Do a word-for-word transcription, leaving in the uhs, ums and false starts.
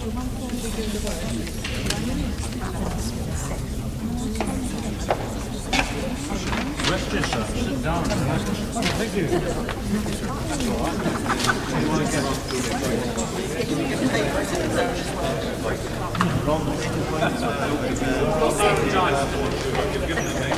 Rest yourself. Sit down. Thank you. You want to get